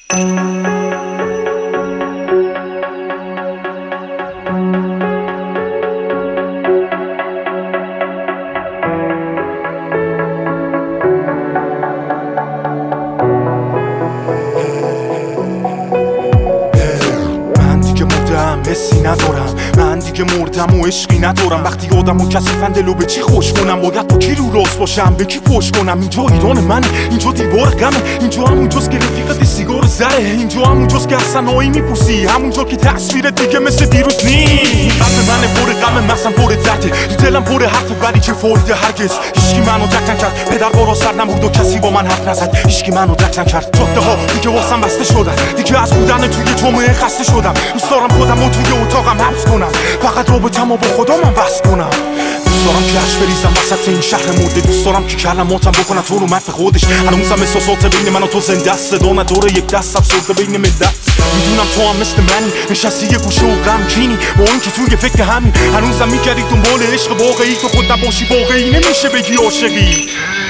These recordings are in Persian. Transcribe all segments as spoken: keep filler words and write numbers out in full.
حسی ندارم، من دیگه مردم و عشقی ندارم. وقتی آدم و کثیفن دلو به چی خوش کنم؟ باید با کی رو راست باشم، به کی پشت کنم؟ اینجا ایران منه، اینجا دیوار غمه، اینجا همونجاست که رفیقت سیگار زره، اینجا همونجاست که اصلا هایی میپوسی، همونجا که تصویر دیگه مثل دیروز نی. قلب من پر غمه، مغزم پر درده، دلم پر حرفه ولی چه فایده هرگز. هیچکی منو درک نکرد، پدر بارا سر نبود و کسی با من حرف نزد. هیچکی منو درک نکرد، جاده ها دیگه واسم بسته شدن، دیگه از بودن توی جامعه خسته شدم. دوست دارم خودم و توی اتاقم حبس کنم، فقط رابطه‌مو با خدا من بس کنم. دوست دارم که عشق بریزم وسط این شهر مرده، دوست دارم که کلماتم بکنم تو رو مرد خودش. هنوزم احساسات بین من و تو زنده است، صدا نداره یک دست افسرده بین ملت. میدونم تو هم مثل منی، نشستی یه گوشه و غمگینی، با اینکه توی فکر همین هنوزم میگردی دنبال عشق واقعی. تو خود نباشی واقعی نمیشه بگی عاشقی.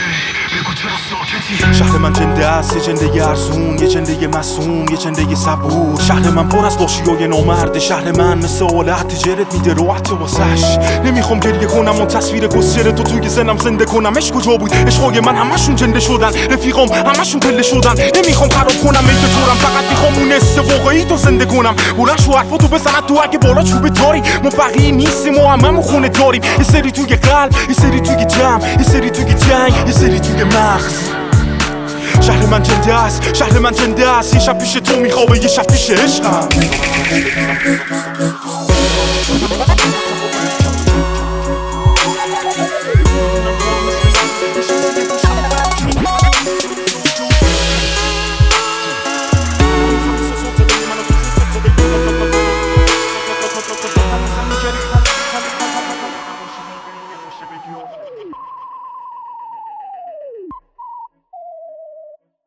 شهر من جنده است، یه جنده ارزون، یه جنده مسئوم، یه جنده صبور. شهر من پر از داشیای نامرد، شهر من مثل آلت جرت میده راحت واسش. نمیخوام گریه کنم و تصویر گسچر تو توی ذهنم زنده کنم. عشق کجا بود؟ عشقای من همشون جنده شدن، رفیقام همشون پله شدن. نمیخوام خراب کنم میت تورم، فقط میخوام اون حس واقعی تو زنده کنم. بلند شو حرفاتو بزن تو اگه بالا چوب تاری. ما فقیر نیستیم و هممون خونه داریم، یه سری توی قلب، یه سری توی جمع، یه سری توی جنگ، یه سری توی مغز. شهر من جنده است، شهر من جنده است، یه شب پیش تو میخوابه، یه شب پیش عشقم.